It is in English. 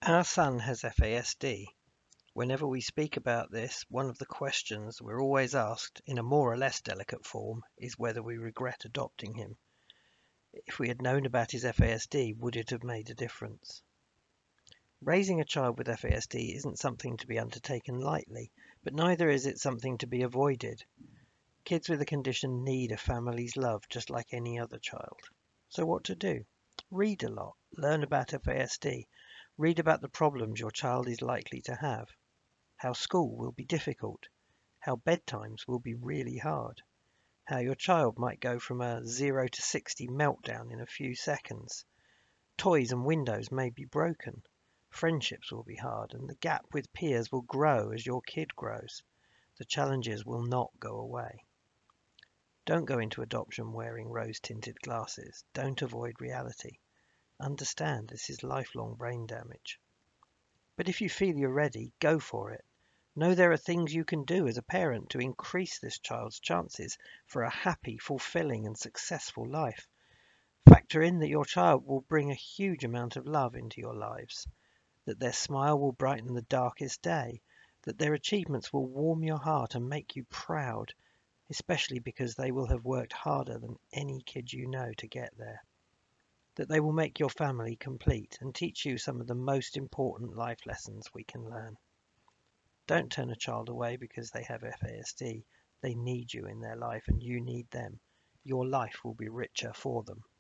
Our son has FASD. Whenever we speak about this, one of the questions we're always asked, in a more or less delicate form, is whether we regret adopting him. If we had known about his FASD, would it have made a difference? Raising a child with FASD isn't something to be undertaken lightly, but neither is it something to be avoided. Kids with the condition need a family's love just like any other child. So what to do? Read a lot, learn about FASD, read about the problems your child is likely to have, how school will be difficult, how bedtimes will be really hard, how your child might go from a 0 to 60 meltdown in a few seconds. Toys and windows may be broken. Friendships will be hard, and the gap with peers will grow as your kid grows. The challenges will not go away. Don't go into adoption wearing rose-tinted glasses. Don't avoid reality. Understand this is lifelong brain damage. But if you feel you're ready, go for it. Know there are things you can do as a parent to increase this child's chances for a happy, fulfilling and successful life. Factor in that your child will bring a huge amount of love into your lives, that their smile will brighten the darkest day, that their achievements will warm your heart and make you proud, especially because they will have worked harder than any kid you know to get there, that they will make your family complete and teach you some of the most important life lessons we can learn. Don't turn a child away because they have FASD. They need you in their life and you need them. Your life will be richer for them.